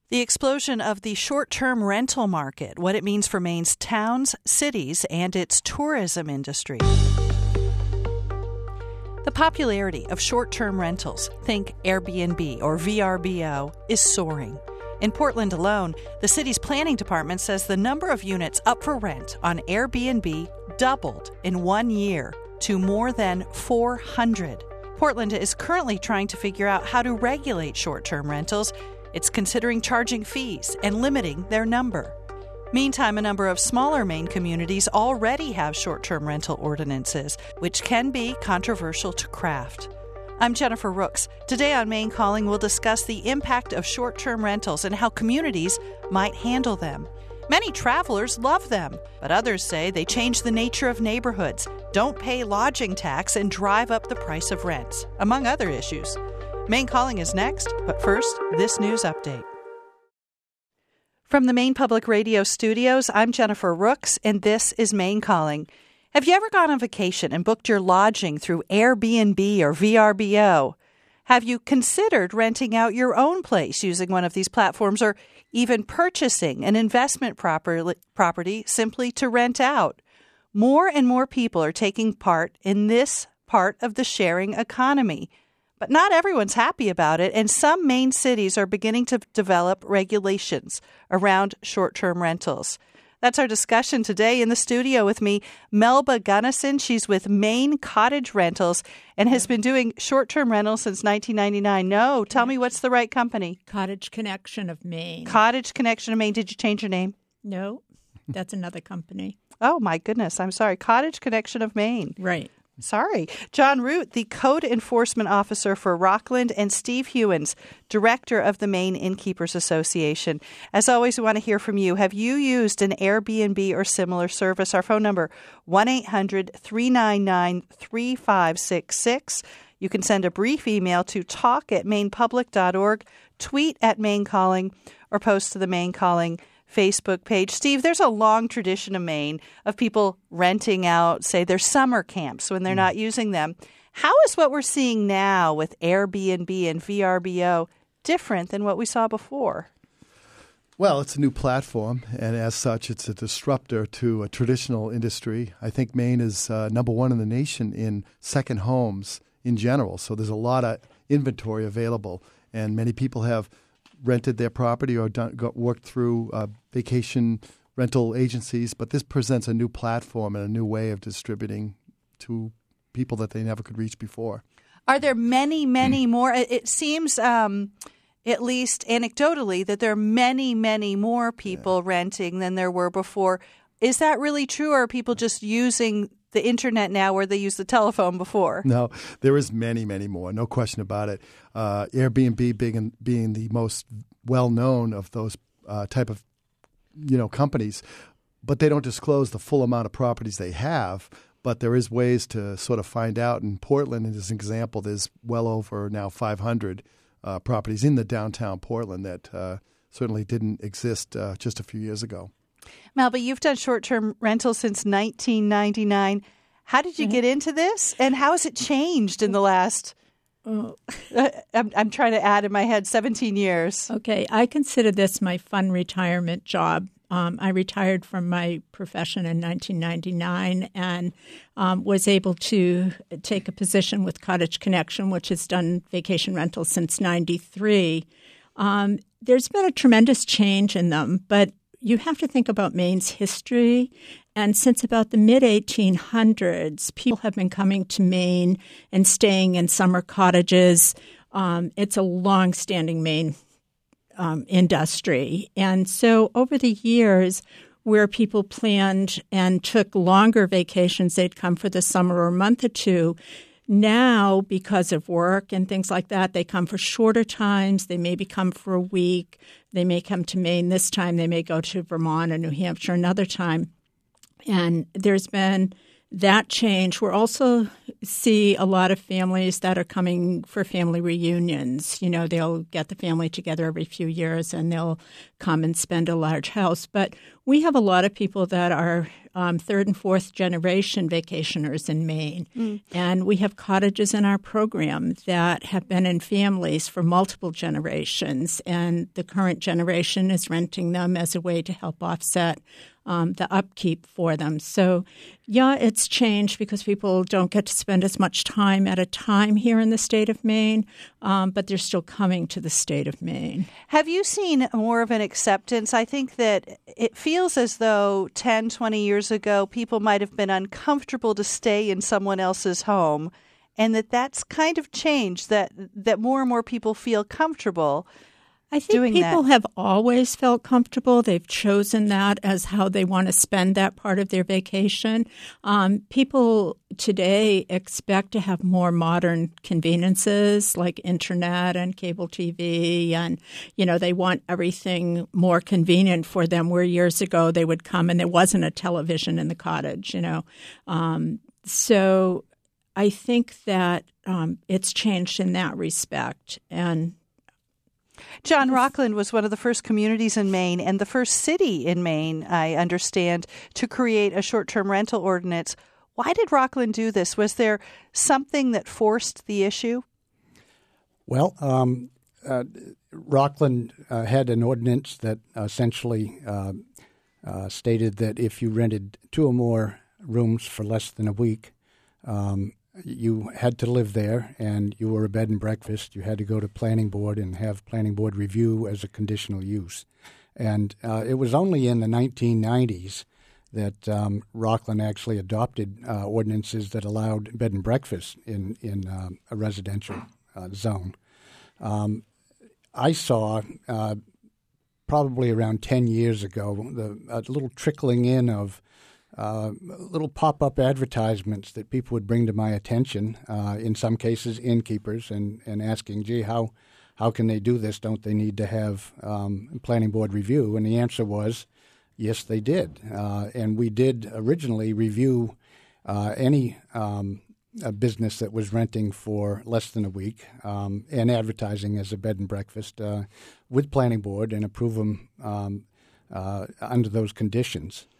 The explosion of the short-term rental market, what it means for Maine's towns, cities, and its tourism industry. The popularity of short-term rentals, think Airbnb or VRBO, is soaring. In Portland alone, the city's planning department says the number of units up for rent on Airbnb doubled in 1 year to more than 400. Portland is currently trying to figure out how to regulate short-term rentals. It's considering charging fees and limiting their number. Meantime, a number of smaller Maine communities already have short-term rental ordinances, which can be controversial to craft. I'm Jennifer Rooks. Today on Maine Calling, we'll discuss the impact of short-term rentals and how communities might handle them. Many travelers love them, but others say they change the nature of neighborhoods, don't pay lodging tax, and drive up the price of rents, among other issues. Maine Calling is next, but first, this news update. From the Maine Public Radio studios, I'm Jennifer Rooks, and this is Maine Calling. Have you ever gone on vacation and booked your lodging through Airbnb or VRBO? Have you considered renting out your own place using one of these platforms, or even purchasing an investment property simply to rent out? More and more people are taking part in this part of the sharing economy. But not everyone's happy about it, and some Maine cities are beginning to develop regulations around short-term rentals. That's our discussion today. In the studio with me, Melba Gunnison. She's with Maine Cottage Rentals and has been doing short-term rentals since 1999. No, tell me, what's the right company? Cottage Connection of Maine. Cottage Connection of Maine. Did you change your name? No, that's another company. Oh, my goodness. I'm sorry. Cottage Connection of Maine. Right. Sorry. John Root, the Code Enforcement Officer for Rockland, and Steve Hewins, Director of the Maine Innkeepers Association. As always, we want to hear from you. Have you used an Airbnb or similar service? Our phone number, 1-800-399-3566. You can send a brief email to talk@mainepublic.org, tweet at Maine Calling, or post to the Maine Calling Facebook page. Steve, there's a long tradition in Maine of people renting out, say, their summer camps when they're not using them. How is what we're seeing now with Airbnb and VRBO different than what we saw before? Well, it's a new platform, and as such, it's a disruptor to a traditional industry. I think Maine is number one in the nation in second homes in general, so there's a lot of inventory available, and many people have rented their property or worked through vacation rental agencies, but this presents a new platform and a new way of distributing to people that they never could reach before. Are there many more? It seems, at least anecdotally, that there are many more people renting than there were before. Is that really true, or are people just using the internet now where they used the telephone before? No, there is many more, no question about it. Airbnb being the most well-known of those type of companies, but they don't disclose the full amount of properties they have. But there is ways to sort of find out. In Portland, as an example, there's well over now 500 properties in the downtown Portland that certainly didn't exist just a few years ago. Melba, you've done short-term rentals since 1999. How did you get into this, and how has it changed in the last, I'm trying to add in my head, 17 years? Okay, I consider this my fun retirement job. I retired from my profession in 1999 and was able to take a position with Cottage Connection, which has done vacation rentals since 93. There's been a tremendous change in them, but you have to think about Maine's history. And since about the mid-1800s, people have been coming to Maine and staying in summer cottages. It's a long-standing Maine industry. And so over the years, where people planned and took longer vacations, they'd come for the summer or a month or two. Now, because of work and things like that, they come for shorter times. They maybe come for a week. They may come to Maine this time. They may go to Vermont or New Hampshire another time. And there's been that change. We're also see a lot of families that are coming for family reunions. They'll get the family together every few years and they'll come and spend a large house. But we have a lot of people that are third and fourth generation vacationers in Maine. And we have cottages in our program that have been in families for multiple generations, and the current generation is renting them as a way to help offset the upkeep for them. So, yeah, it's changed because people don't get to spend as much time at a time here in the state of Maine, but they're still coming to the state of Maine. Have you seen more of an acceptance? I think that it feels as though 10, 20 years ago, people might have been uncomfortable to stay in someone else's home, and that's kind of changed, that more and more people feel comfortable. I think people have always felt comfortable. They've chosen that as how they want to spend that part of their vacation. People today expect to have more modern conveniences like internet and cable TV, and, they want everything more convenient for them, where years ago they would come and there wasn't a television in the cottage, So I think that it's changed in that respect. And John, Rockland was one of the first communities in Maine and the first city in Maine, I understand, to create a short-term rental ordinance. Why did Rockland do this? Was there something that forced the issue? Well, Rockland had an ordinance that essentially stated that if you rented 2 or more rooms for less than a week, you had to live there, and you were a bed and breakfast. You had to go to planning board and have planning board review as a conditional use. And it was only in the 1990s that Rockland actually adopted ordinances that allowed bed and breakfast in a residential zone. I saw probably around 10 years ago a little trickling in of little pop-up advertisements that people would bring to my attention, in some cases innkeepers, and asking, gee, how can they do this? Don't they need to have planning board review? And the answer was, yes, they did. And we did originally review any a business that was renting for less than a week and advertising as a bed and breakfast with planning board and approve them under those conditions.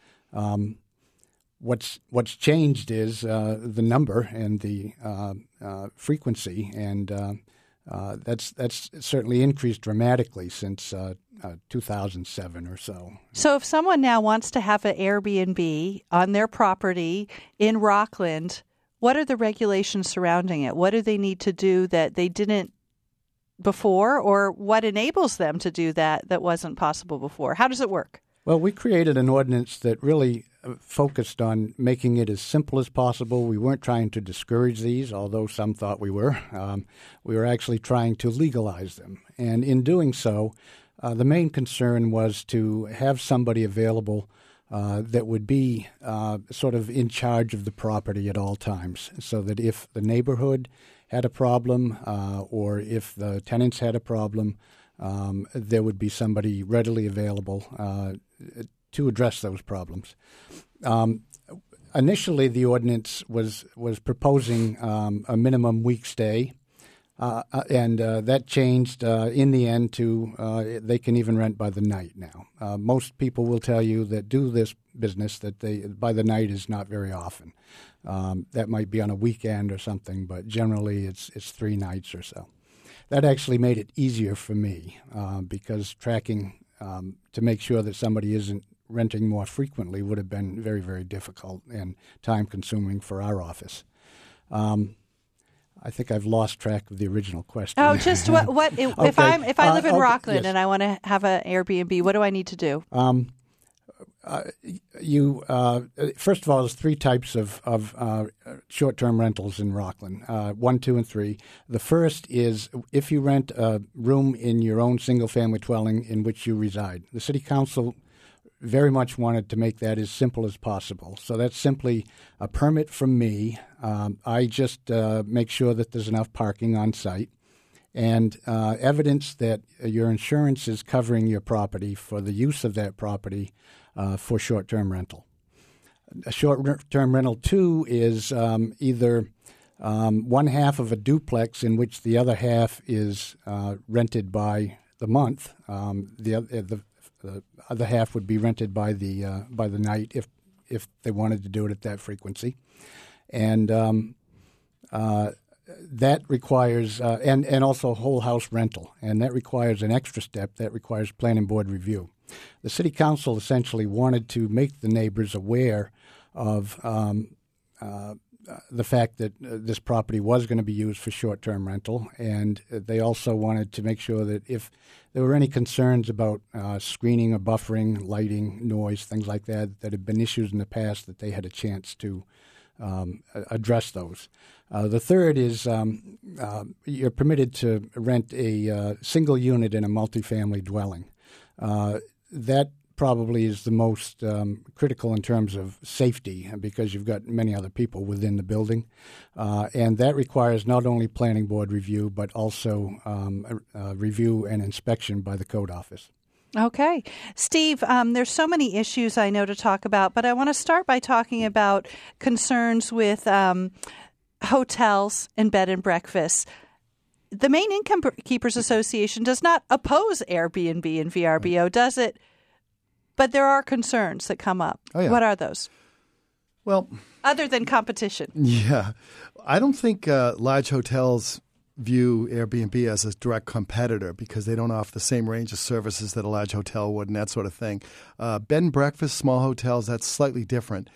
What's changed is the number and the frequency, and that's certainly increased dramatically since 2007 or so. So if someone now wants to have an Airbnb on their property in Rockland, what are the regulations surrounding it? What do they need to do that they didn't before, or what enables them to do that wasn't possible before? How does it work? Well, we created an ordinance that really focused on making it as simple as possible. We weren't trying to discourage these, although some thought we were. We were actually trying to legalize them. And in doing so, the main concern was to have somebody available that would be sort of in charge of the property at all times, so that if the neighborhood had a problem or if the tenants had a problem, there would be somebody readily available to address those problems. Initially, the ordinance was proposing a minimum week stay, and that changed in the end to they can even rent by the night now. Most people will tell you that do this business that they by the night is not very often. That might be on a weekend or something, but generally it's 3 nights or so. That actually made it easier for me because tracking to make sure that somebody isn't renting more frequently would have been very, very difficult and time-consuming for our office. I think I've lost track of the original question. Oh, just what okay. If I live in Rockland, yes, and I want to have an Airbnb, what do I need to do? First of all, there's 3 types of short-term rentals in Rockland, 1, 2, and 3. The first is if you rent a room in your own single-family dwelling in which you reside. The city council very much wanted to make that as simple as possible. So that's simply a permit from me. I just make sure that there's enough parking on site and evidence that your insurance is covering your property for the use of that property for short-term rental. A short-term rental 2 is either one half of a duplex in which the other half is rented by the month. The other half would be rented by the night if they wanted to do it at that frequency. And that requires and also whole house rental, and that requires an extra step. That requires planning board review. The city council essentially wanted to make the neighbors aware of the fact that this property was going to be used for short-term rental, and they also wanted to make sure that if there were any concerns about screening or buffering, lighting, noise, things like that, that had been issues in the past, that they had a chance to address those. The third is you're permitted to rent a single unit in a multifamily dwelling. That probably is the most critical in terms of safety, because you've got many other people within the building. And that requires not only planning board review, but also review and inspection by the code office. Okay. Steve, there's so many issues I know to talk about, but I want to start by talking about concerns with hotels and bed and breakfasts. The Maine Income Keepers Association does not oppose Airbnb and VRBO, does it? But there are concerns that come up. Oh, yeah. What are those? Well, other than competition. Yeah. I don't think large hotels view Airbnb as a direct competitor because they don't offer the same range of services that a large hotel would and that sort of thing. Bed and breakfast, small hotels, that's slightly different.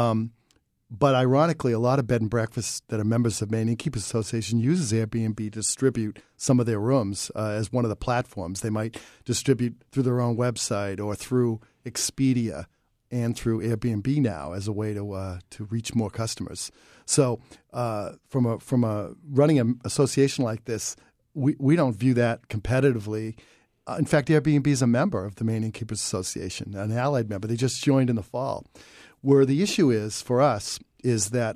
But ironically, a lot of bed and breakfasts that are members of Maine Innkeepers Association uses Airbnb to distribute some of their rooms as one of the platforms. They might distribute through their own website or through Expedia and through Airbnb now as a way to reach more customers. So from a running an association like this, we don't view that competitively. In fact, Airbnb is a member of the Maine Innkeepers Association, an allied member. They just joined in the fall. Where the issue is for us is that,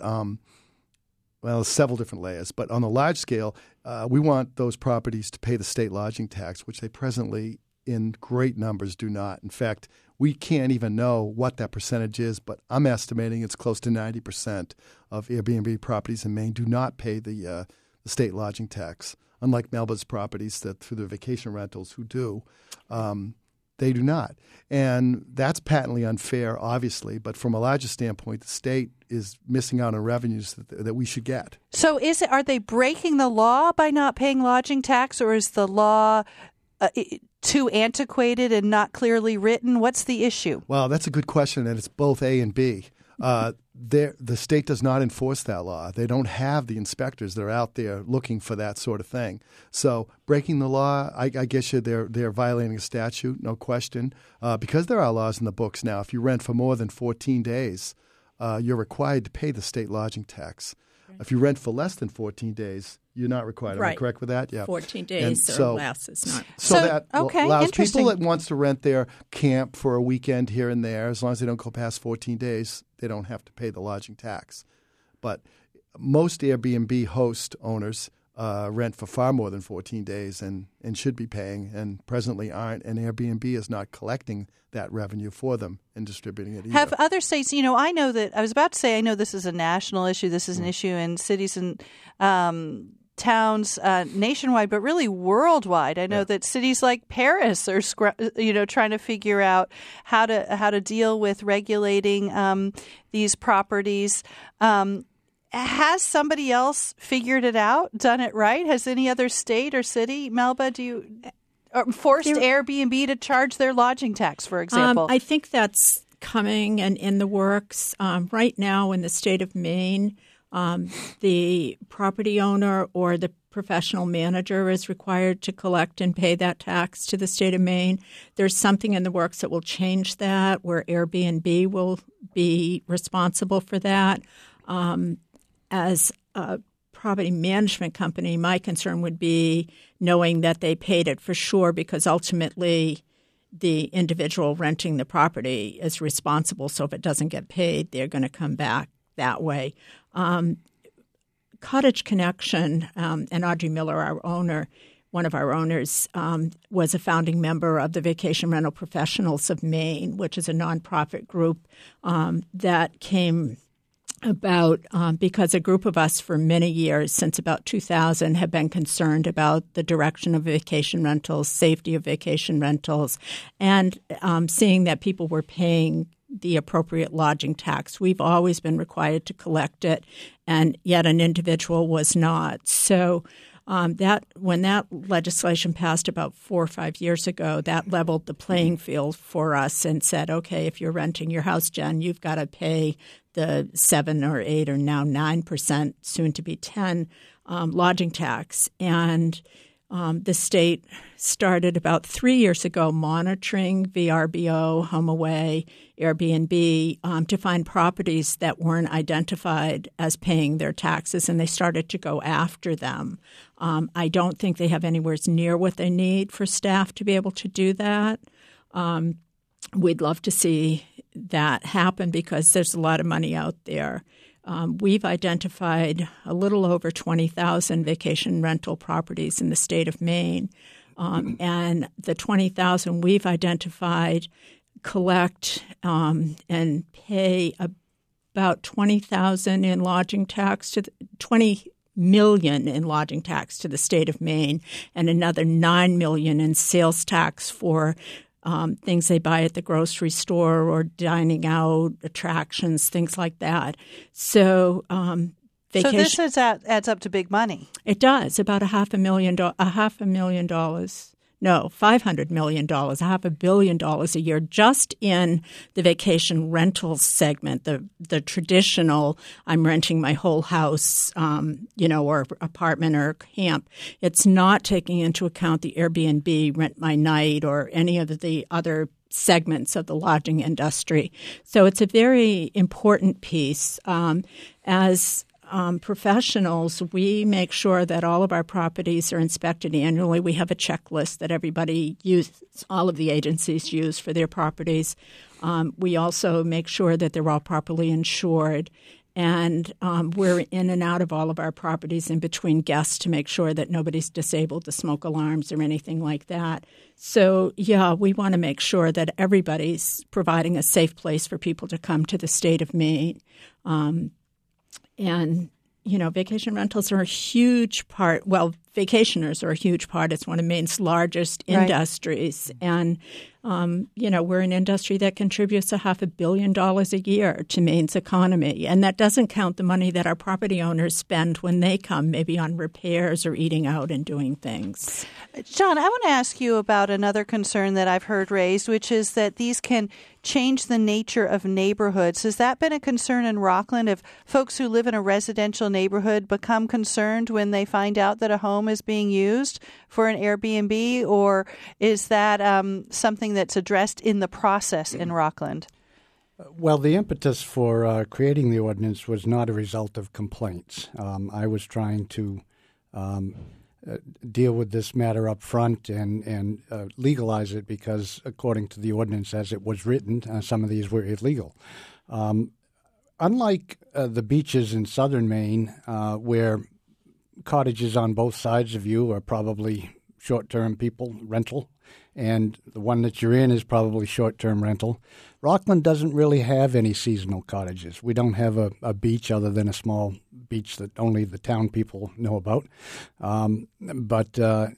there's several different layers, but on the large scale, we want those properties to pay the state lodging tax, which they presently in great numbers do not. In fact, we can't even know what that percentage is, but I'm estimating it's close to 90% of Airbnb properties in Maine do not pay the state lodging tax, unlike Melba's properties that through their vacation rentals who do. They do not. And that's patently unfair, obviously. But from a larger standpoint, the state is missing out on revenues that we should get. So are they breaking the law by not paying lodging tax, or is the law too antiquated and not clearly written? What's the issue? Well, that's a good question, and it's both A and B. The state does not enforce that law. They don't have the inspectors that are out there looking for that sort of thing. So breaking the law, I guess they're violating a statute, no question. Because there are laws in the books now, if you rent for more than 14 days, you're required to pay the state lodging tax. If you rent for less than 14 days, you're not required. Am I correct with that? Yeah. 14 days or less is not. So that allows people that wants to rent their camp for a weekend here and there, as long as they don't go past 14 days, they don't have to pay the lodging tax. But most Airbnb host owners rent for far more than 14 days and should be paying and presently aren't, and Airbnb is not collecting that revenue for them and distributing it either. Have other states, I know that, I was about to say I know this is a national issue, this is an issue in cities and towns nationwide, but really worldwide. I know that cities like Paris are trying to figure out how to deal with regulating these properties. Has somebody else figured it out, done it right? Has any other state or city, Melba, forced Airbnb to charge their lodging tax, for example? I think that's coming and in the works. Right now in the state of Maine, the property owner or the professional manager is required to collect and pay that tax to the state of Maine. There's something in the works that will change that, where Airbnb will be responsible for that. As a property management company, my concern would be knowing that they paid it for sure, because ultimately the individual renting the property is responsible. So if it doesn't get paid, they're going to come back that way. Cottage Connection and Audrey Miller, our owner, one of our owners, was a founding member of the Vacation Rental Professionals of Maine, which is a nonprofit group that came about because a group of us for many years, since about 2000, have been concerned about the direction of vacation rentals, safety of vacation rentals, and seeing that people were paying the appropriate lodging tax. We've always been required to collect it, and yet an individual was not. So that when that legislation passed about 4 or 5 years ago, that leveled the playing field for us and said, okay, if you're renting your house, Jen, you've got to pay the 7 or 8 or now 9%, soon to be 10, lodging tax. And the state started about 3 years ago monitoring VRBO, HomeAway, Airbnb to find properties that weren't identified as paying their taxes, and they started to go after them. I don't think they have anywhere near what they need for staff to be able to do that. We'd love to see that happen because there's a lot of money out there. We've identified a little over 20,000 vacation rental properties in the state of Maine. And the 20,000 we've identified collect and pay about $20,000 in lodging tax to $20 million in lodging tax to the state of Maine, and another $9 million in sales tax for things they buy at the grocery store or dining out, attractions, things like that. So, vacation. So this adds up to big money. It does, about $500 million, $500 million a year just in the vacation rental segment, the traditional I'm renting my whole house, or apartment or camp. It's not taking into account the Airbnb, rent my night, or any of the other segments of the lodging industry. So it's a very important piece. As professionals, we make sure that all of our properties are inspected annually. We have a checklist that everybody uses, all of the agencies use for their properties. We also make sure that they're all properly insured. And we're in and out of all of our properties in between guests to make sure that nobody's disabled the smoke alarms or anything like that. So, we want to make sure that everybody's providing a safe place for people to come to the state of Maine. And, vacation rentals are a huge part. Well, vacationers are a huge part. It's one of Maine's largest industries. And, we're an industry that contributes $500 million a year to Maine's economy. And that doesn't count the money that our property owners spend when they come, maybe on repairs or eating out and doing things. John, I want to ask you about another concern that I've heard raised, which is that these can change the nature of neighborhoods. Has that been a concern in Rockland? Have folks who live in a residential neighborhood become concerned when they find out that a home is being used for an Airbnb, or is that something that's addressed in the process in Rockland? Well, the impetus for creating the ordinance was not a result of complaints. I was trying to deal with this matter up front and legalize it because, according to the ordinance as it was written, some of these were illegal. Unlike the beaches in southern Maine, where cottages on both sides of you are probably short-term rental, and the one that you're in is probably short-term rental, Rockland doesn't really have any seasonal cottages. We don't have a beach other than a small beach that only the town people know about. But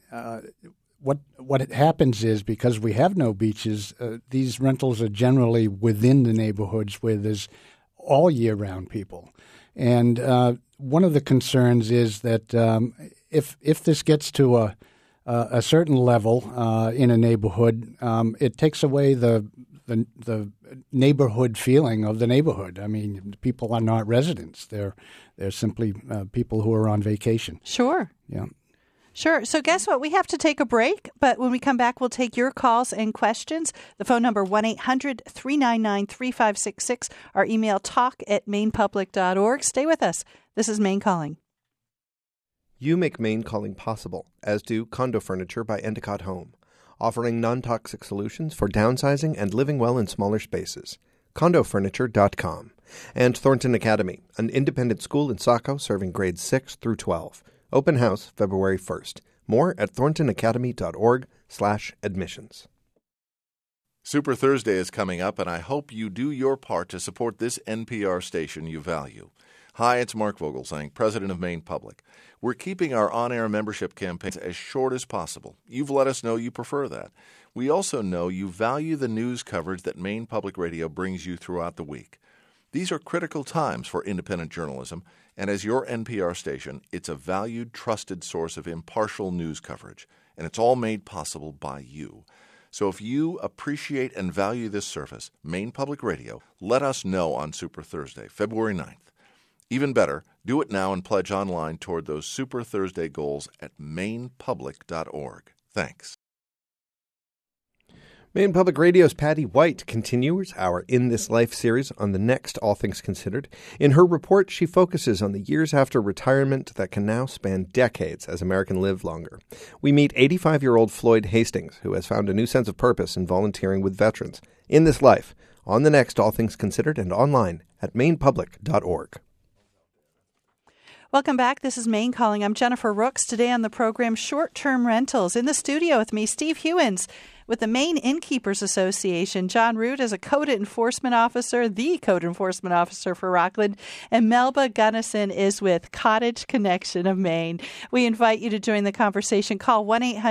what happens is, because we have no beaches, these rentals are generally within the neighborhoods where there's all year-round people. And one of the concerns is that if this gets to a certain level in a neighborhood, it takes away the neighborhood feeling of the neighborhood. I mean, people are not residents; they're simply people who are on vacation. Sure. Yeah. Sure. So guess what? We have to take a break, but when we come back, we'll take your calls and questions. The phone number 1-800-399-3566. Our email talk@mainepublic.org. Stay with us. This is Maine Calling. You make Maine Calling possible, as do Condo Furniture by Endicott Home, offering non-toxic solutions for downsizing and living well in smaller spaces. CondoFurniture.com. And Thornton Academy, an independent school in Saco serving grades 6 through 12. Open house February 1st. More at thorntonacademy.org/admissions. Super Thursday is coming up, and I hope you do your part to support this NPR station you value. Hi, it's Mark Vogelsang, president of Maine Public. We're keeping our on-air membership campaigns as short as possible. You've let us know you prefer that. We also know you value the news coverage that Maine Public Radio brings you throughout the week. These are critical times for independent journalism, and as your NPR station, it's a valued, trusted source of impartial news coverage, and it's all made possible by you. So if you appreciate and value this service, Maine Public Radio, let us know on Super Thursday, February 9th. Even better, do it now and pledge online toward those Super Thursday goals at mainepublic.org. Thanks. Maine Public Radio's Patty White continues our In This Life series on the next All Things Considered. In her report, she focuses on the years after retirement that can now span decades as Americans live longer. We meet 85-year-old Floyd Hastings, who has found a new sense of purpose in volunteering with veterans. In This Life, on the next All Things Considered and online at mainepublic.org. Welcome back. This is Maine Calling. I'm Jennifer Rooks. Today on the program, short-term rentals. In the studio with me, Steve Hewins with the Maine Innkeepers Association. John Root is a code enforcement officer, the code enforcement officer for Rockland. And Melba Gunnison is with Cottage Connection of Maine. We invite you to join the conversation. Call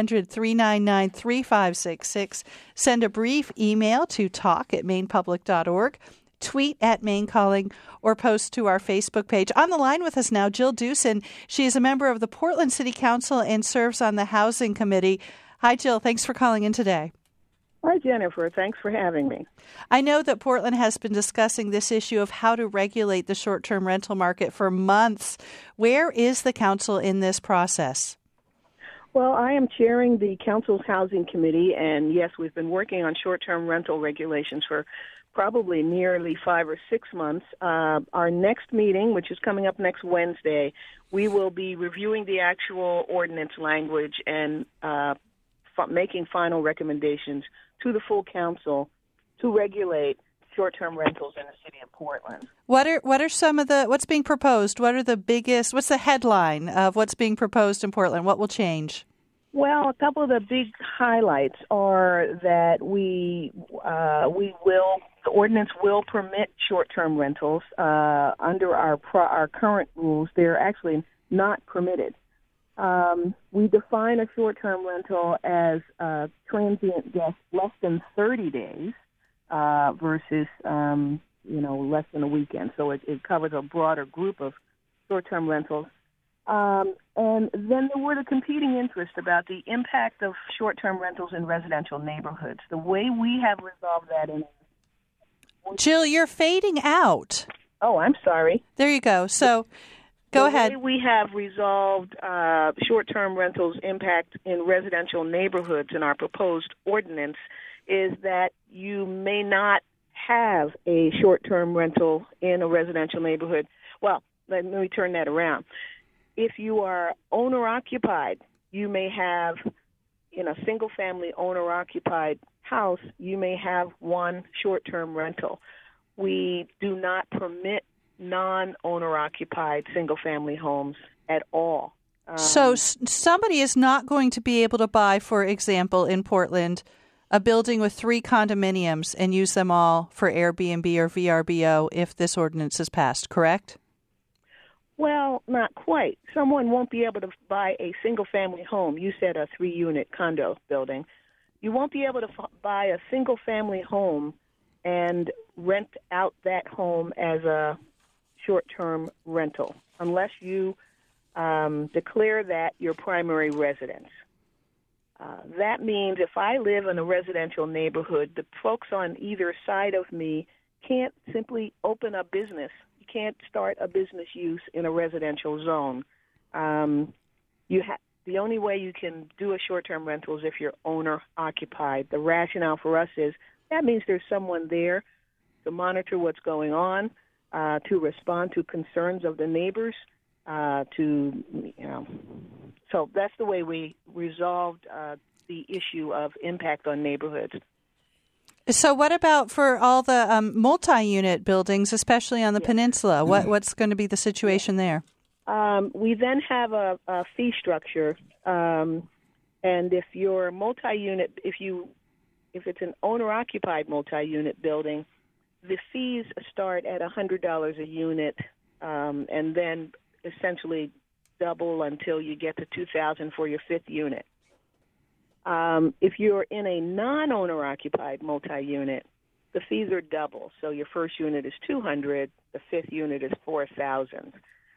1-800-399-3566. Send a brief email to talk@mainepublic.org. Tweet at Maine Calling or post to our Facebook page. On the line with us now, Jill Dewson. She is a member of the Portland City Council and serves on the Housing Committee. Hi, Jill. Thanks for calling in today. Hi, Jennifer. Thanks for having me. I know that Portland has been discussing this issue of how to regulate the short-term rental market for months. Where is the council in this process? Well, I am chairing the council's Housing Committee, and yes, we've been working on short-term rental regulations for probably nearly 5 or 6 months. Our next meeting, which is coming up next Wednesday, we will be reviewing the actual ordinance language and making final recommendations to the full council to regulate short-term rentals in the city of Portland. What are some of what's being proposed? What's the headline of what's being proposed in Portland? What will change? Well, a couple of the big highlights are that the ordinance will permit short-term rentals. Under our current rules, they're actually not permitted. We define a short-term rental as a transient guest less than 30 days versus, less than a weekend. So it covers a broader group of short-term rentals. And then there were the competing interests about the impact of short-term rentals in residential neighborhoods. The way we have resolved that Jill, you're fading out. Oh, I'm sorry. There you go. So go ahead. The way we have resolved short-term rentals impact in residential neighborhoods in our proposed ordinance is that you may not have a short-term rental in a residential neighborhood. Well, let me turn that around. If you are owner-occupied, you may have, in a single-family owner-occupied house, you may have one short-term rental. We do not permit non-owner-occupied single-family homes at all. So somebody is not going to be able to buy, for example, in Portland, a building with 3 condominiums and use them all for Airbnb or VRBO if this ordinance is passed, correct? Well, not quite. Someone won't be able to buy a single-family home. You said a 3-unit condo building. You won't be able to buy a single-family home and rent out that home as a short-term rental unless you declare that your primary residence. That means if I live in a residential neighborhood, the folks on either side of me can't simply open a business. You can't start a business use in a residential zone. The only way you can do a short-term rental is if you're owner-occupied. The rationale for us is that means there's someone there to monitor what's going on, to respond to concerns of the neighbors, So that's the way we resolved the issue of impact on neighborhoods. So what about for all the multi-unit buildings, especially on the peninsula? What's going to be the situation there? We then have a fee structure, and if you're multi-unit, if it's an owner-occupied multi-unit building, the fees start at $100 a unit and then essentially double until you get to $2,000 for your fifth unit. If you're in a non-owner-occupied multi-unit, the fees are double. So your first unit is $200, the fifth unit is $4,000.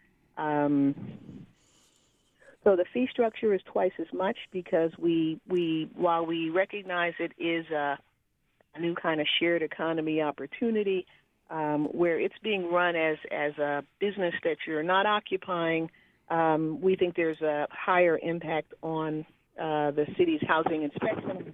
So the fee structure is twice as much because while we recognize it is a new kind of shared economy opportunity where it's being run as a business that you're not occupying, we think there's a higher impact on the city's housing inspection.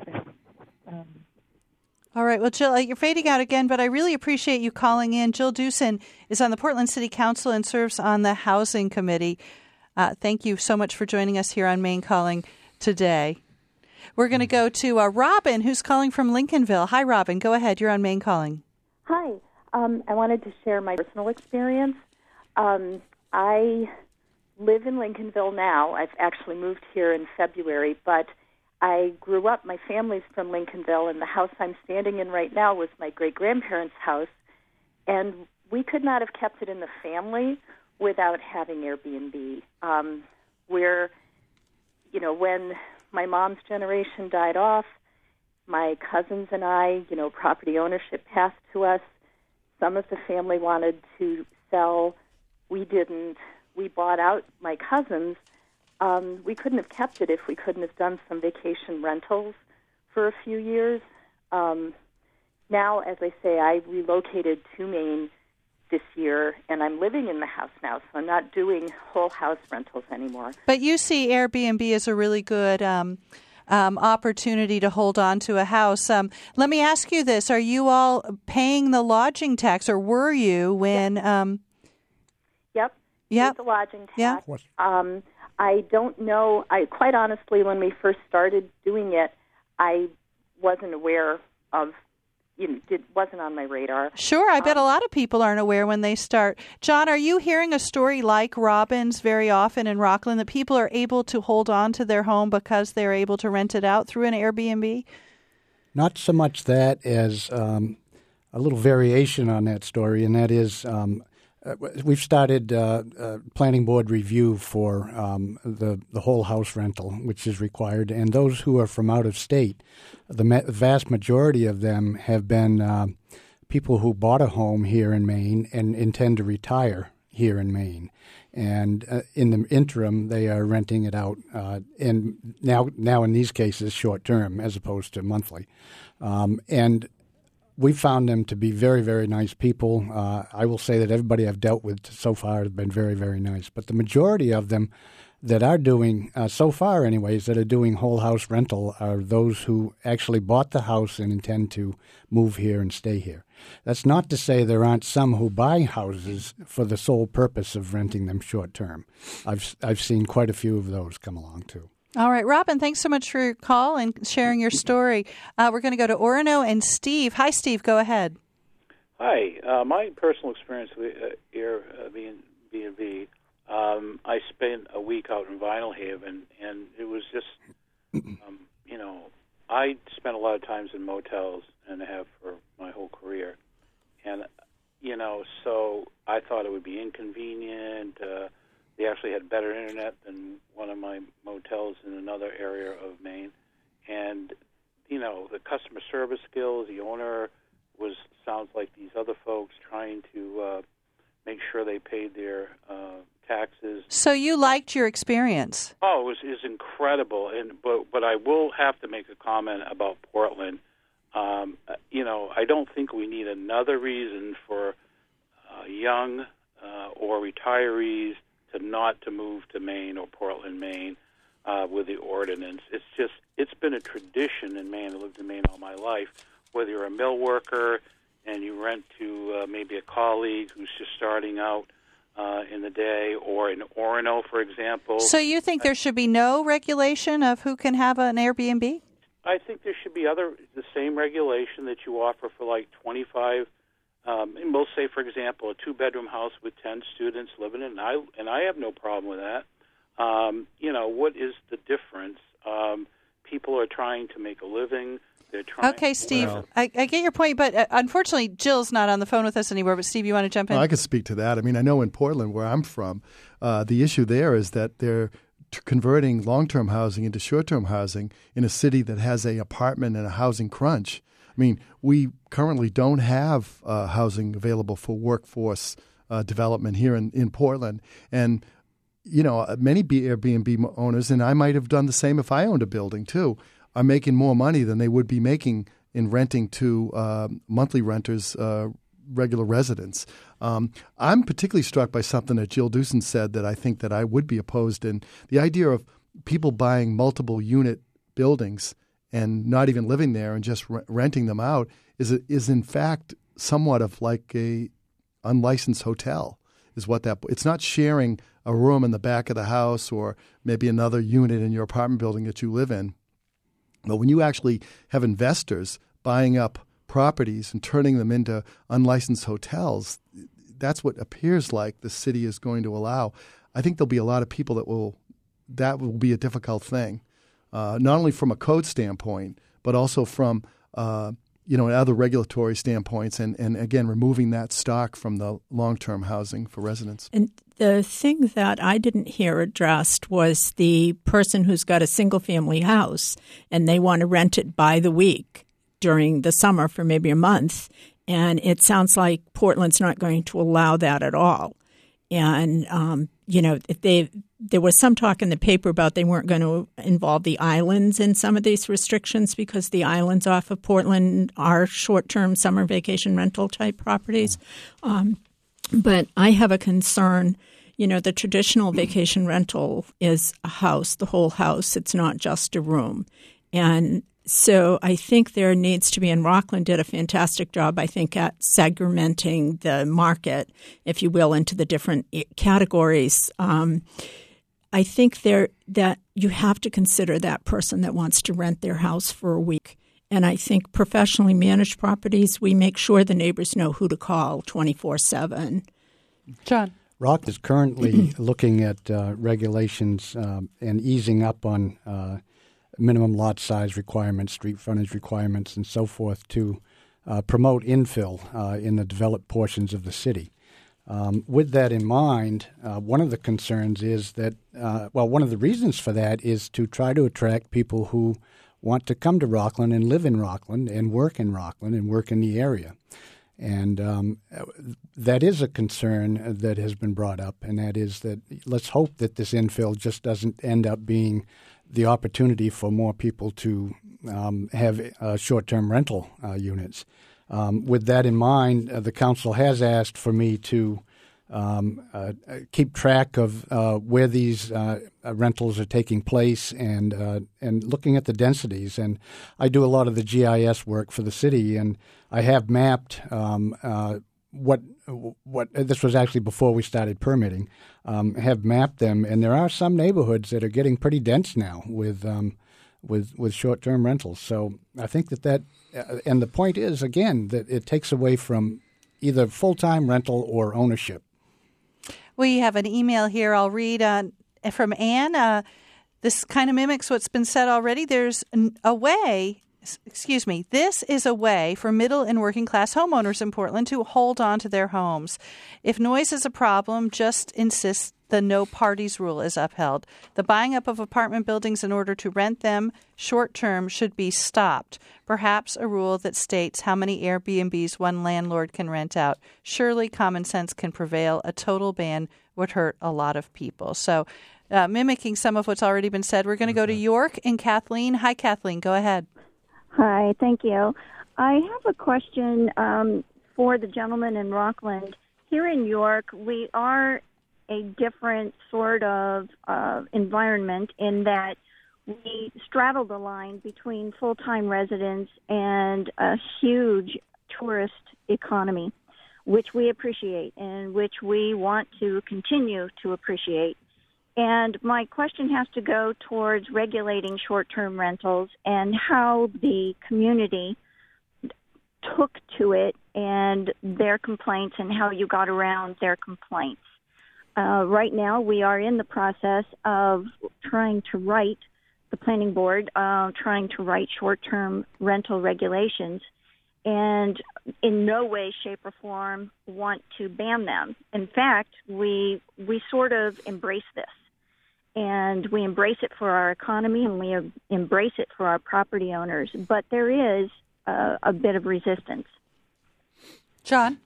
All right. Well, Jill, you're fading out again, but I really appreciate you calling in. Jill Dewson is on the Portland City Council and serves on the Housing Committee. Thank you so much for joining us here on Maine Calling today. We're going to go to Robin, who's calling from Lincolnville. Hi, Robin. Go ahead. You're on Maine Calling. Hi. I wanted to share my personal experience. I live in Lincolnville now. I've actually moved here in February, but I grew up, my family's from Lincolnville, and the house I'm standing in right now was my great-grandparents' house, and we could not have kept it in the family without having Airbnb. When my mom's generation died off, my cousins and I, property ownership passed to us. Some of the family wanted to sell. We didn't. We bought out my cousins. We couldn't have kept it if we couldn't have done some vacation rentals for a few years. Now, as I say, I relocated to Maine this year, and I'm living in the house now, so I'm not doing whole house rentals anymore. But you see Airbnb as a really good opportunity to hold on to a house. Let me ask you this. Are you all paying the lodging tax, or were you when... Yep. The lodging tax. Yeah. I don't know. Quite honestly, when we first started doing it, I wasn't aware of, it wasn't on my radar. Sure, I bet a lot of people aren't aware when they start. John, are you hearing a story like Robin's very often in Rockland, that people are able to hold on to their home because they're able to rent it out through an Airbnb? Not so much that as a little variation on that story, and that is we've started planning board review for the whole house rental, which is required, and those who are from out of state, the vast majority of them have been people who bought a home here in Maine and intend to retire here in Maine. And in the interim, they are renting it out, and now in these cases, short-term as opposed to monthly. And we found them to be very, very nice people. I will say that everybody I've dealt with so far has been very, very nice. But the majority of them that are doing, so far anyways, that are doing whole house rental are those who actually bought the house and intend to move here and stay here. That's not to say there aren't some who buy houses for the sole purpose of renting them short term. I've seen quite a few of those come along too. All right, Robin, thanks so much for your call and sharing your story. We're going to go to Orono and Steve. Hi, Steve. Go ahead. Hi. My personal experience with Airbnb, I spent a week out in Vinyl Haven, and it was just, I spent a lot of times in motels and have for my whole career. And, so I thought it would be inconvenient. They actually had better internet than one of my motels in another area of Maine. And, the customer service skills, the owner sounds like these other folks trying to make sure they paid their taxes. So you liked your experience? Oh, it was incredible. But I will have to make a comment about Portland. I don't think we need another reason for young or retirees not to move to Maine or Portland, Maine, with the ordinance. It's been a tradition in Maine. I lived in Maine all my life. Whether you're a mill worker and you rent to maybe a colleague who's just starting out in the day, or in Orono, for example. So you think there should be no regulation of who can have an Airbnb? I think there should be the same regulation that you offer for like 25. And we'll say, for example, a 2-bedroom house with 10 students living in it, and I have no problem with that. What is the difference? People are trying to make a living. They're trying. Okay, Steve, I get your point, but unfortunately, Jill's not on the phone with us anymore. But Steve, you want to jump in? I could speak to that. I mean, I know in Portland, where I'm from, the issue there is that they're converting long-term housing into short-term housing in a city that has a apartment and a housing crunch. I mean, we currently don't have housing available for workforce development here in Portland. And, many Airbnb owners, and I might have done the same if I owned a building too, are making more money than they would be making in renting to monthly renters, regular residents. I'm particularly struck by something that Jill Dewson said that I think that I would be opposed in. The idea of people buying multiple unit buildings and not even living there and just renting them out is in fact somewhat of like a unlicensed hotel. It's not sharing a room in the back of the house or maybe another unit in your apartment building that you live in. But when you actually have investors buying up properties and turning them into unlicensed hotels, that's what appears like the city is going to allow. I think there'll be a lot of people that will be a difficult thing, not only from a code standpoint, but also from other regulatory standpoints, and again, removing that stock from the long-term housing for residents. And the thing that I didn't hear addressed was the person who's got a single-family house and they want to rent it by the week during the summer for maybe a month. And it sounds like Portland's not going to allow that at all. And, there was some talk in the paper about they weren't going to involve the islands in some of these restrictions because the islands off of Portland are short-term summer vacation rental type properties. But I have a concern. The traditional vacation rental is a house, the whole house. It's not just a room. And so I think there needs to be, and Rockland did a fantastic job, I think, at segmenting the market, if you will, into the different categories. I think that you have to consider that person that wants to rent their house for a week. And I think professionally managed properties, we make sure the neighbors know who to call 24/7. John. Rock is currently looking at regulations and easing up on minimum lot size requirements, street frontage requirements, and so forth to promote infill in the developed portions of the city. With that in mind, one of the concerns is that, one of the reasons for that is to try to attract people who want to come to Rockland and live in Rockland and work in Rockland and work in the area. And that is a concern that has been brought up, and that is that let's hope that this infill just doesn't end up being the opportunity for more people to have short-term rental units. With that in mind, the council has asked for me to keep track of where these rentals are taking place and looking at the densities. And I do a lot of the GIS work for the city, and I have mapped what this was actually before we started permitting. Have mapped them, and there are some neighborhoods that are getting pretty dense now with short-term rentals. So I think that and the point is, again, that it takes away from either full-time rental or ownership. We have an email here I'll read from Anne. This kind of mimics what's been said already. This is a way for middle and working class homeowners in Portland to hold on to their homes. If noise is a problem, just insist the no parties rule is upheld. The buying up of apartment buildings in order to rent them short term should be stopped. Perhaps a rule that states how many Airbnbs one landlord can rent out. Surely common sense can prevail. A total ban would hurt a lot of people. So mimicking some of what's already been said, we're going to go to York and Kathleen. Hi, Kathleen. Go ahead. Hi, thank you. I have a question for the gentleman in Rockland. Here in York, we are a different sort of environment in that we straddle the line between full-time residents and a huge tourist economy, which we appreciate and which we want to continue to appreciate. And my question has to go towards regulating short-term rentals and how the community took to it and their complaints and how you got around their complaints. Right now, we are in the process of trying to write the planning board, trying to write short-term rental regulations, and in no way, shape, or form want to ban them. In fact, we sort of embrace this, and we embrace it for our economy, and we embrace it for our property owners. But there is a bit of resistance. John?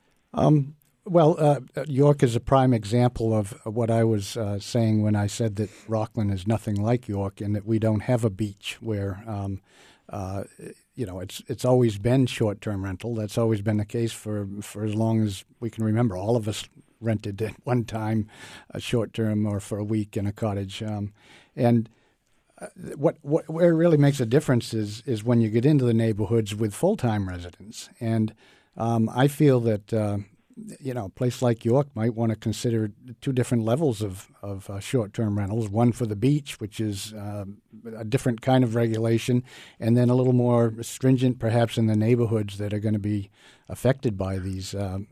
York is a prime example of what I was saying when I said that Rockland is nothing like York and that we don't have a beach where, it's always been short-term rental. That's always been the case for as long as we can remember. All of us rented at one time a short-term or for a week in a cottage. Where it really makes a difference is when you get into the neighborhoods with full-time residents. And I feel that a place like York might want to consider two different levels of short-term rentals, one for the beach, which is a different kind of regulation, and then a little more stringent perhaps in the neighborhoods that are going to be affected by these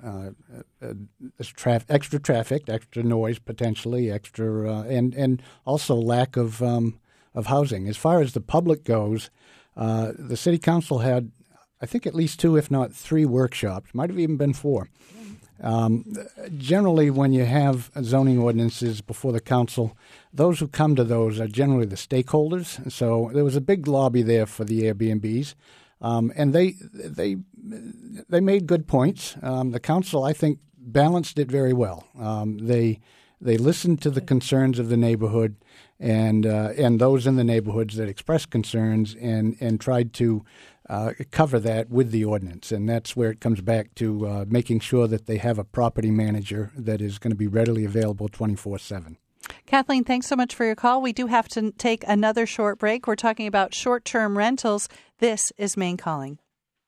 extra traffic, extra noise potentially, and also lack of housing. As far as the public goes, the city council had, I think, at least 2, if not 3 workshops, might have even been 4. Generally, when you have zoning ordinances before the council, those who come to those are generally the stakeholders. So there was a big lobby there for the Airbnbs, and they made good points. The council, I think, balanced it very well. They listened to the concerns of the neighborhood and those in the neighborhoods that expressed concerns and tried to cover that with the ordinance. And that's where it comes back to making sure that they have a property manager that is going to be readily available 24/7. Kathleen, thanks so much for your call. We do have to take another short break. We're talking about short-term rentals. This is Maine Calling.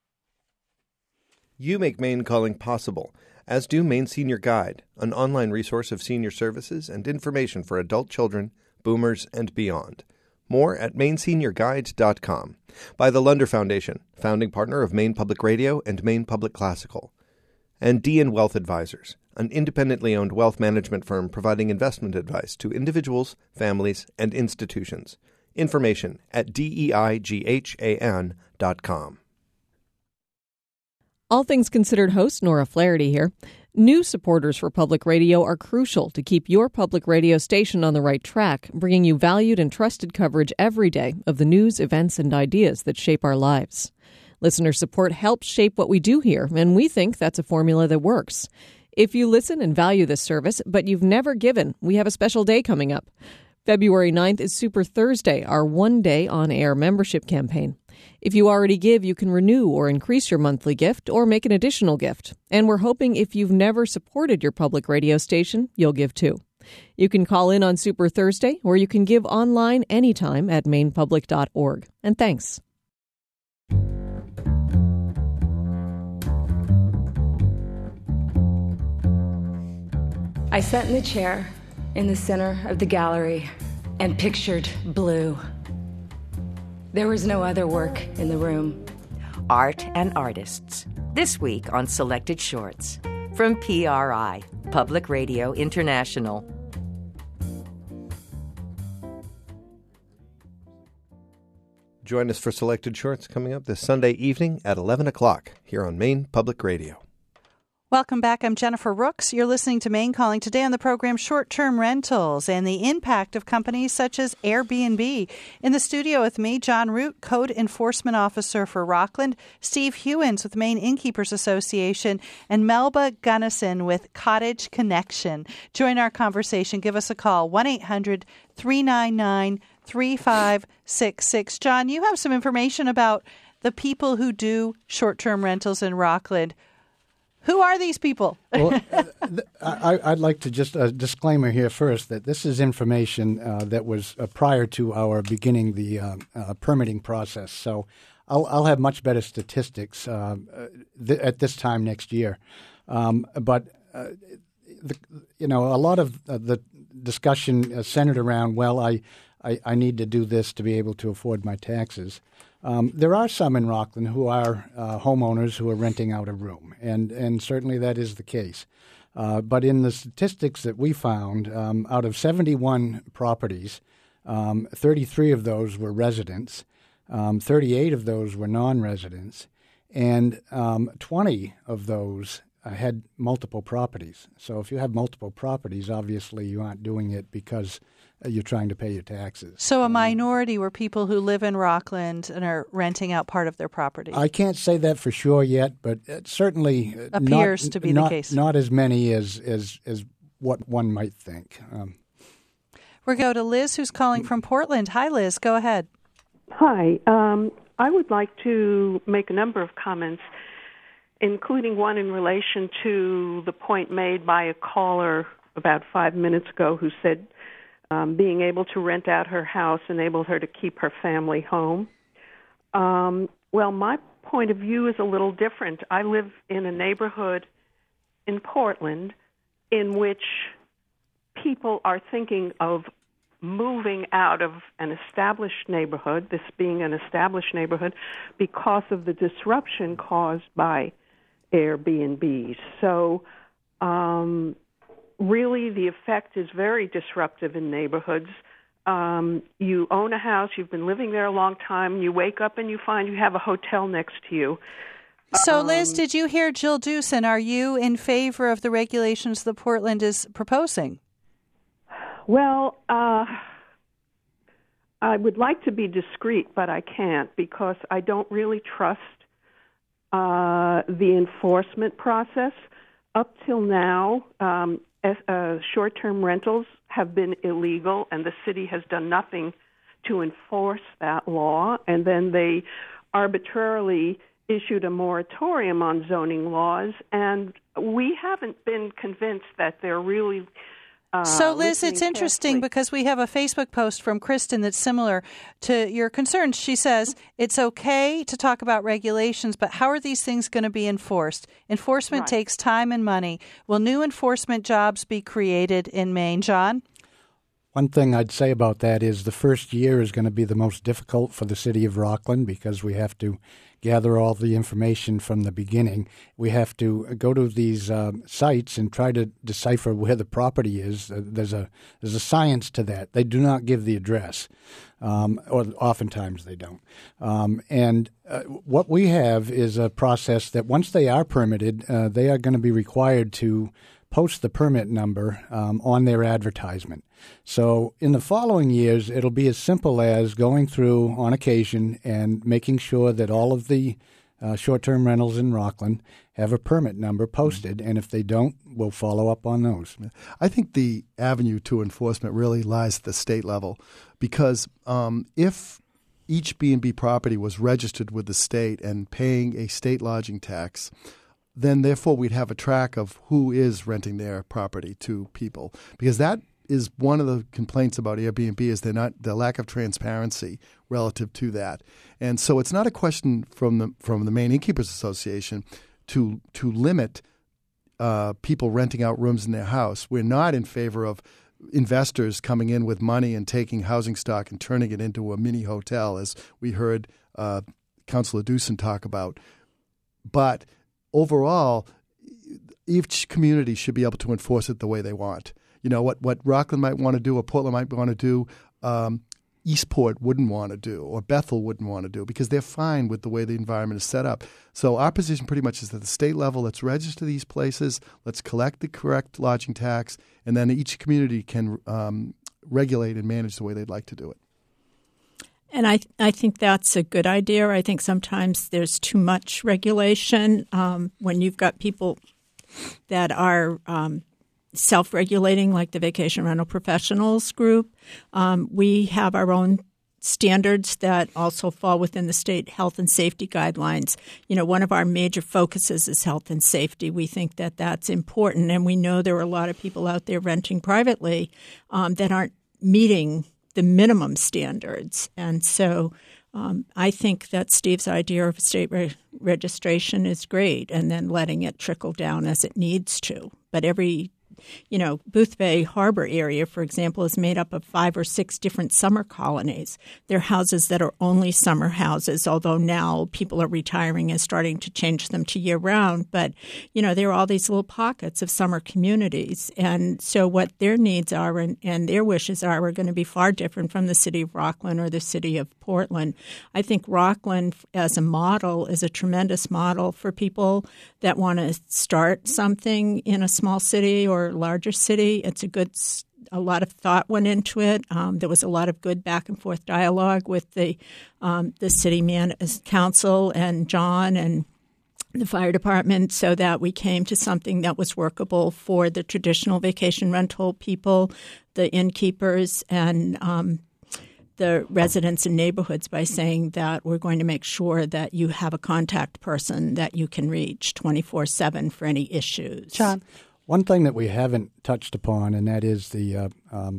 You make Maine Calling possible, as do Maine Senior Guide, an online resource of senior services and information for adult children, boomers, and beyond. More at mainseniorguide.com. By the Lunder Foundation, founding partner of Maine Public Radio and Maine Public Classical. And DN Wealth Advisors, an independently owned wealth management firm providing investment advice to individuals, families, and institutions. Information at DEIGHAN.com. All Things Considered host Nora Flaherty here. New supporters for public radio are crucial to keep your public radio station on the right track, bringing you valued and trusted coverage every day of the news, events, and ideas that shape our lives. Listener support helps shape what we do here, and we think that's a formula that works. If you listen and value this service, but you've never given, we have a special day coming up. February 9th is Super Thursday, our one-day on-air membership campaign. If you already give, you can renew or increase your monthly gift or make an additional gift. And we're hoping if you've never supported your public radio station, you'll give too. You can call in on Super Thursday, or you can give online anytime at mainepublic.org. And thanks. I sat in the chair in the center of the gallery and pictured blue. There was no other work in the room. Art and artists. This week on Selected Shorts. From PRI, Public Radio International. Join us for Selected Shorts coming up this Sunday evening at 11 o'clock here on Maine Public Radio. Welcome back. I'm Jennifer Rooks. You're listening to Maine Calling. Today on the program, short-term rentals and the impact of companies such as Airbnb. In the studio with me, John Root, Code Enforcement Officer for Rockland, Steve Hewins with Maine Innkeepers Association, and Melba Gunnison with Cottage Connection. Join our conversation. Give us a call, 1-800-399-3566. John, you have some information about the people who do short-term rentals in Rockland. Who are these people? Well, I'd like to just a disclaimer here first that this is information that was prior to our beginning the permitting process. So I'll have much better statistics at this time next year. But a lot of the discussion centered around, well, I need to do this to be able to afford my taxes. There are some in Rockland who are homeowners who are renting out a room, and certainly that is the case. But in the statistics that we found, out of 71 properties, 33 of those were residents. 38 of those were non-residents. And 20 of those had multiple properties. So if you have multiple properties, obviously you aren't doing it because you're trying to pay your taxes. So a minority were people who live in Rockland and are renting out part of their property. I can't say that for sure yet, but it certainly appears to be the case. Not as many as what one might think. We're going to go to Liz, who's calling from Portland. Hi, Liz. Go ahead. Hi. I would like to make a number of comments, including one in relation to the point made by a caller about 5 minutes ago who said being able to rent out her house enabled her to keep her family home. Well, my point of view is a little different. I live in a neighborhood in Portland in which people are thinking of moving out of an established neighborhood, this being an established neighborhood, because of the disruption caused by Airbnbs. So really the effect is very disruptive in neighborhoods. You own a house, you've been living there a long time, you wake up and you find you have a hotel next to you. So, Liz, did you hear Jill Dewson? Are you in favor of the regulations that Portland is proposing? Well, I would like to be discreet, but I can't because I don't really trust the enforcement process. Up till now, short-term rentals have been illegal, and the city has done nothing to enforce that law. And then they arbitrarily issued a moratorium on zoning laws, and we haven't been convinced that they're really so, Liz, it's interesting because we have a Facebook post from Kristen that's similar to your concerns. She says it's okay to talk about regulations, but how are these things going to be enforced? Enforcement takes time and money. Will new enforcement jobs be created in Maine? John? One thing I'd say about that is the first year is going to be the most difficult for the city of Rockland because we have to gather all the information from the beginning. We have to go to these sites and try to decipher where the property is. There's a science to that. They do not give the address, or oftentimes they don't. And what we have is a process that once they are permitted, they are going to be required to post the permit number on their advertisement. So in the following years, it'll be as simple as going through on occasion and making sure that all of the short-term rentals in Rockland have a permit number posted, and if they don't, we'll follow up on those. I think the avenue to enforcement really lies at the state level because if each B&B property was registered with the state and paying a state lodging tax, then therefore we'd have a track of who is renting their property to people, because that is one of the complaints about Airbnb is the lack of transparency relative to that. And so it's not a question from the Maine Innkeepers Association to limit people renting out rooms in their house. We're not in favor of investors coming in with money and taking housing stock and turning it into a mini hotel, as we heard Councilor Dewson talk about. But overall, each community should be able to enforce it the way they want. You know, what Rockland might want to do or Portland might want to do, Eastport wouldn't want to do or Bethel wouldn't want to do because they're fine with the way the environment is set up. So our position pretty much is at the state level, let's register these places, let's collect the correct lodging tax, and then each community can regulate and manage the way they'd like to do it. And I think that's a good idea. I think sometimes there's too much regulation when you've got people that are self-regulating, like the Vacation Rental Professionals Group. We have our own standards that also fall within the state health and safety guidelines. You know, one of our major focuses is health and safety. We think that that's important, and we know there are a lot of people out there renting privately that aren't meeting the minimum standards. And so I think that Steve's idea of state registration is great, and then letting it trickle down as it needs to. But every Boothbay Harbor area, for example, is made up of 5 or 6 different summer colonies. They're houses that are only summer houses, although now people are retiring and starting to change them to year-round. But, there are all these little pockets of summer communities. And so what their needs are and their wishes are going to be far different from the city of Rockland or the city of Portland. I think Rockland as a model is a tremendous model for people that want to start something in a small city or larger city. It's a lot of thought went into it. There was a lot of good back and forth dialogue with the city council and John and the fire department so that we came to something that was workable for the traditional vacation rental people, the innkeepers, and the residents in neighborhoods by saying that we're going to make sure that you have a contact person that you can reach 24/7 for any issues. John? One thing that we haven't touched upon, and that is the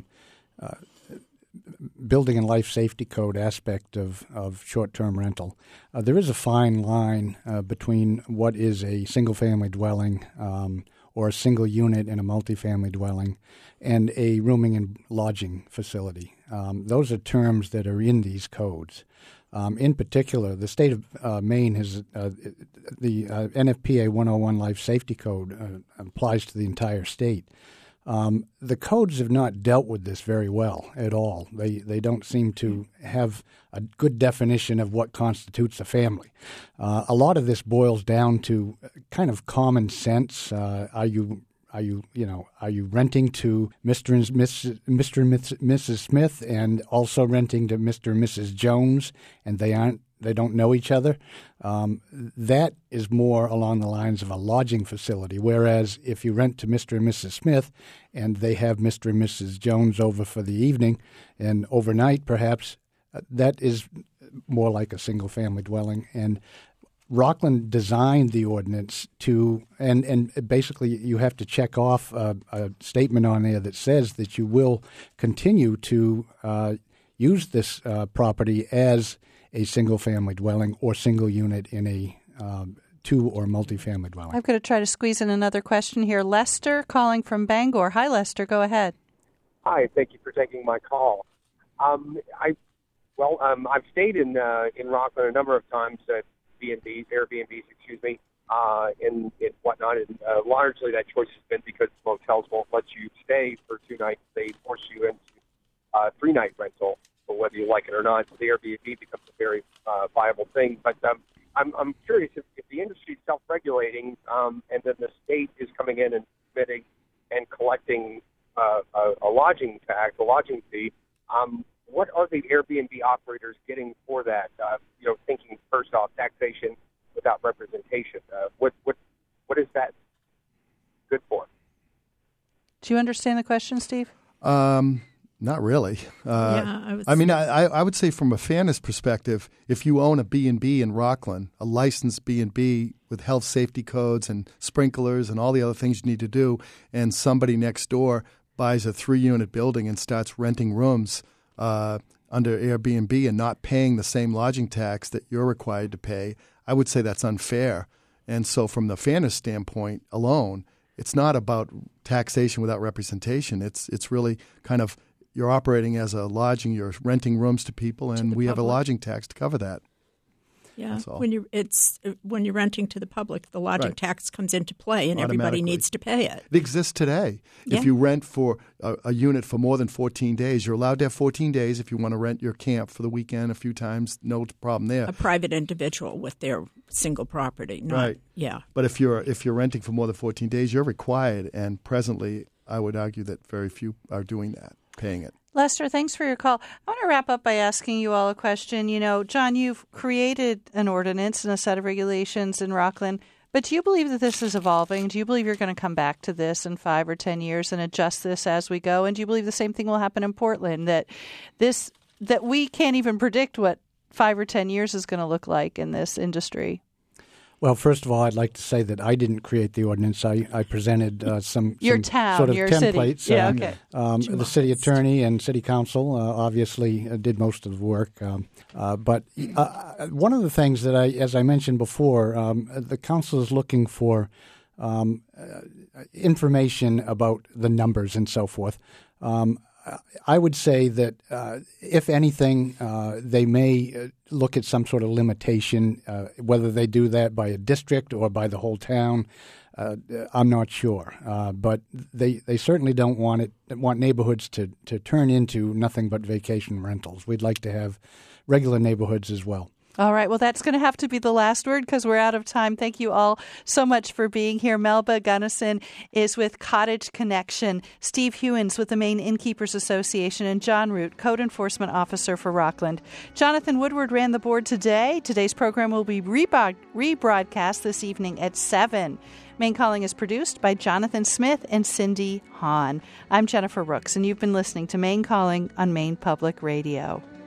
building and life safety code aspect of short-term rental. There is a fine line between what is a single-family dwelling or a single unit in a multifamily dwelling and a rooming and lodging facility. Those are terms that are in these codes. In particular, the state of Maine has the NFPA 101 Life Safety Code applies to the entire state. The codes have not dealt with this very well at all. They don't seem to have a good definition of what constitutes a family. A lot of this boils down to kind of common sense. Are you renting to Mr. and Mrs. Smith and also renting to Mr. and Mrs. Jones, and they don't know each other? That is more along the lines of a lodging facility, whereas if you rent to Mr. and Mrs. Smith and they have Mr. and Mrs. Jones over for the evening and overnight perhaps, that is more like a single-family dwelling. And Rockland designed the ordinance to, and basically you have to check off a statement on there that says that you will continue to use this property as a single-family dwelling or single unit in a two- or multifamily dwelling. I'm going to try to squeeze in another question here. Lester calling from Bangor. Hi, Lester. Go ahead. Hi. Thank you for taking my call. I've stayed in Rockland a number of times at Airbnbs, and whatnot. And largely that choice has been because motels won't let you stay for 2 nights. They force you into 3-night rental, whether you like it or not. So the Airbnb becomes a very viable thing. But I'm curious if the industry is self-regulating and then the state is coming in and submitting and collecting a lodging tax, a lodging fee. What are the Airbnb operators getting for that? Thinking first off, taxation without representation. What is that good for? Do you understand the question, Steve? Not really. I would say from a fairness perspective, if you own a B&B in Rockland, a licensed B&B with health safety codes and sprinklers and all the other things you need to do, and somebody next door buys a 3-unit building and starts renting rooms under Airbnb and not paying the same lodging tax that you're required to pay, I would say that's unfair. And so from the fairness standpoint alone, it's not about taxation without representation. It's really kind of you're operating as a lodging, you're renting rooms to people, and we have a lodging tax to cover that. Yeah, when you're renting to the public, the lodging tax comes into play, and everybody needs to pay it. It exists today. Yeah. If you rent for a unit for more than 14 days, you're allowed to have 14 days if you want to rent your camp for the weekend a few times. No problem there. A private individual with their single property, yeah. But if you're renting for more than 14 days, you're required, and presently, I would argue that very few are doing that, paying it. Lester, thanks for your call. I want to wrap up by asking you all a question. John, you've created an ordinance and a set of regulations in Rockland, but do you believe that this is evolving? Do you believe you're going to come back to this in 5 or 10 years and adjust this as we go? And do you believe the same thing will happen in Portland, that we can't even predict what 5 or 10 years is going to look like in this industry? Well, first of all, I'd like to say that I didn't create the ordinance. I presented some town, sort of your templates. City. Yeah, okay. The city attorney and city council obviously did most of the work. But one of the things that as I mentioned before, the council is looking for information about the numbers and so forth. I would say that, if anything, they may look at some sort of limitation, whether they do that by a district or by the whole town. I'm not sure, but they certainly don't want neighborhoods to turn into nothing but vacation rentals. We'd like to have regular neighborhoods as well. All right. Well, that's going to have to be the last word because we're out of time. Thank you all so much for being here. Melba Gunnison is with Cottage Connection, Steve Hewins with the Maine Innkeepers Association, and John Root, Code Enforcement Officer for Rockland. Jonathan Woodward ran the board today. Today's program will be rebroadcast this evening at 7. Maine Calling is produced by Jonathan Smith and Cindy Hahn. I'm Jennifer Rooks, and you've been listening to Maine Calling on Maine Public Radio.